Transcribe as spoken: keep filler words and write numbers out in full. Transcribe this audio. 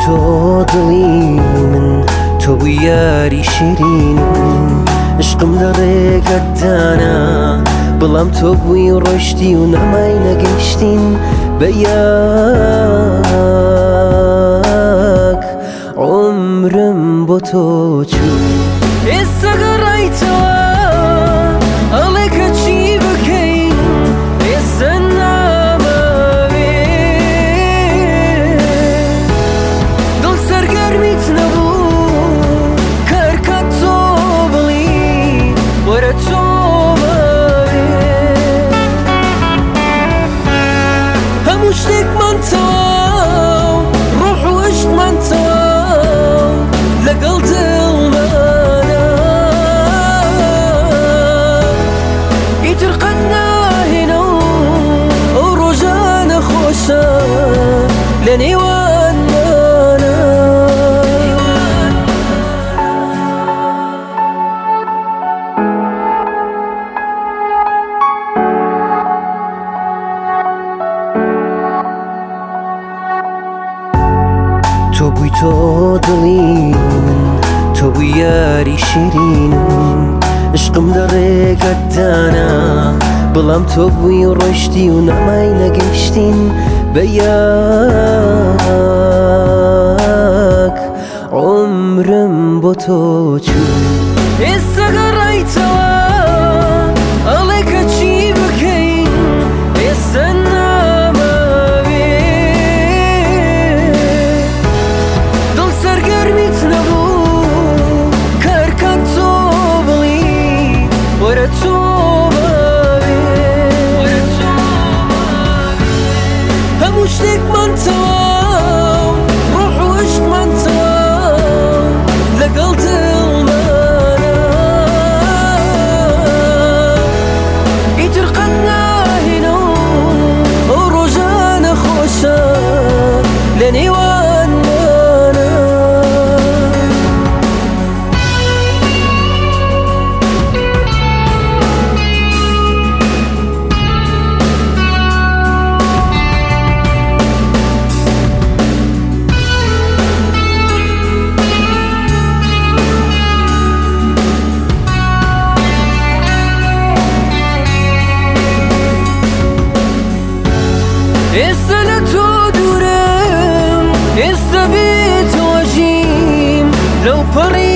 تۆ دڵی من تۆ بووی یاری شیرینم عشقم لە ڕێگەتدانا بەڵام تۆ بووی ڕۆیشتی و نەمای نەگەیشتین بە یاک عومرم بۆ تۆ چوو ئێستا گەڕایتەوە ئەڵێ کە چی بکەین ئێستا نامەوێ دڵ سەرگەرمیت نەبوو کارکات تۆ بڵی وەرە تۆ هەموو شتێکمان تەواو ڕۆح و عشقمان تەواو لەگەڵ دڵمانە ئیتر قەت ناهێنەوە ئەو ڕۆژانە خۆشە لە نێوانمانە تۆ بووی تۆ دڵی من تۆ بووی یاری شیرینم عشقم لە ڕێگەتدانا بەڵام تۆ بووی ڕۆیشتی و نەمای نەگەیشتین بە یاک عومرم بۆ تۆ چوو ئێستا گەڕایتەوە ئەڵێ کە چی بکەین ئێستا سەرگەرمیت نەبوو کارکات تۆ بڵی وەرە تۆ هەموو شتێکمان تەواو ڕۆح و عشقمان تەواو لەگەڵ دڵمانە ئیتر قەت ناهێنەوە ئەو ڕۆژانە خۆشە لە نێوان ئێستا لە تۆ دوورم ئێستا بێتەوە ژیم لەو پەڕی